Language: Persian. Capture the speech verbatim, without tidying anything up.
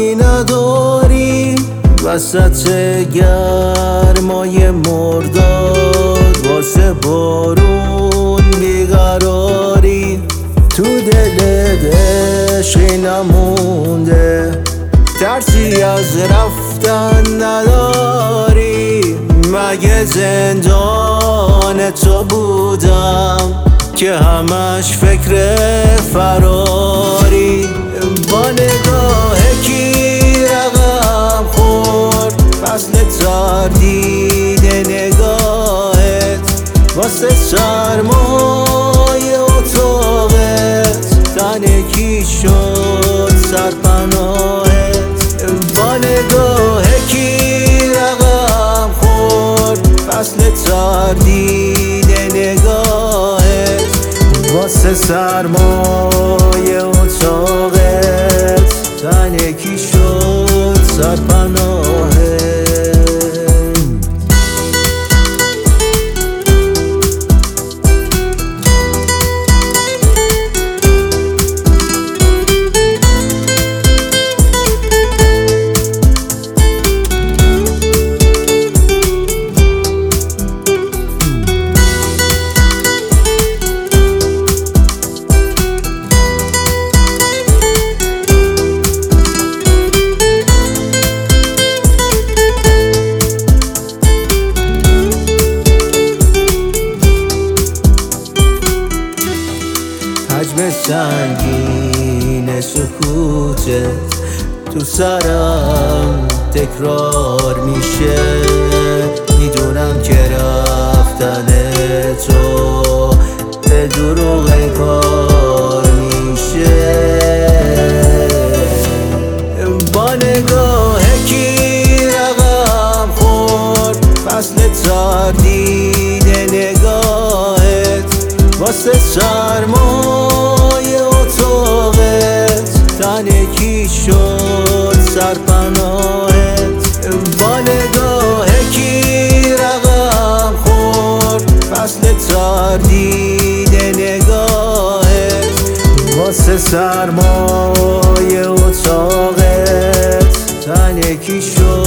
کاری نداری وسط گرمای مرداد، واسه بارون بیقراری، تو دلت عشقی نمونده، ترسی از رفتن نداری. مگه زندان تو بودم که همش فکر فراری؟ با نگاه کی رقم خورد فصل تردید نگاهت، واسه سرمای اتاقت تنکی شد سرپناهت. با نگاه کی رقم خورد فصل تردید نگاهت، واسه سرمای اتاقت تنکی شد سرپناهت. حجم سنگین سکوتت تو سرم تکرار میشه، میدونم که رفتن تو به دروغ کار میشه. با نگاه کی رقم خورد فصل تردید نگاهت، واسه سرمای اتاقت تنکی شد سرپناهت. با نگاه کی رقم خورد فصل تردید نگاهت، واسه سرمای اتاقت تنکی شد